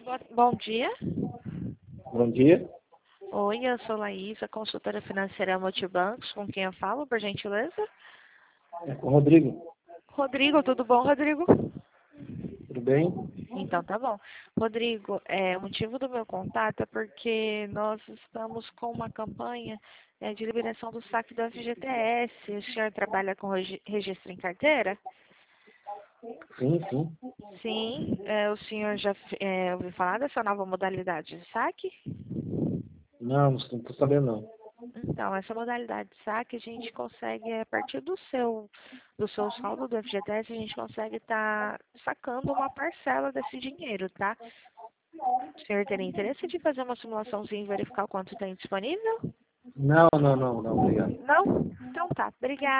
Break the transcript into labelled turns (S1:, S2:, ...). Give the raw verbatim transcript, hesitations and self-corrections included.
S1: Bo- Bom dia.
S2: Bom dia.
S1: Oi, eu sou Laísa, consultora financeira Multibancos. Com quem eu falo, por gentileza?
S2: É com o Rodrigo.
S1: Rodrigo, tudo bom, Rodrigo?
S2: Tudo bem?
S1: Então tá bom. Rodrigo, é, o motivo do meu contato é porque nós estamos com uma campanha é, de liberação do saque do F G T S. O senhor trabalha com regi- registro em carteira?
S2: Sim, sim.
S1: Sim. É, o senhor já é, ouviu falar dessa nova modalidade de saque?
S2: Não, não estou sabendo não.
S1: Então, essa modalidade de saque a gente consegue, a partir do seu, do seu saldo do F G T S, a gente consegue estar sacando uma parcela desse dinheiro, tá? O senhor teria interesse de fazer uma simulaçãozinha e verificar o quanto tem disponível?
S2: Não, não, não, não, obrigado.
S1: Não? Então tá, obrigada.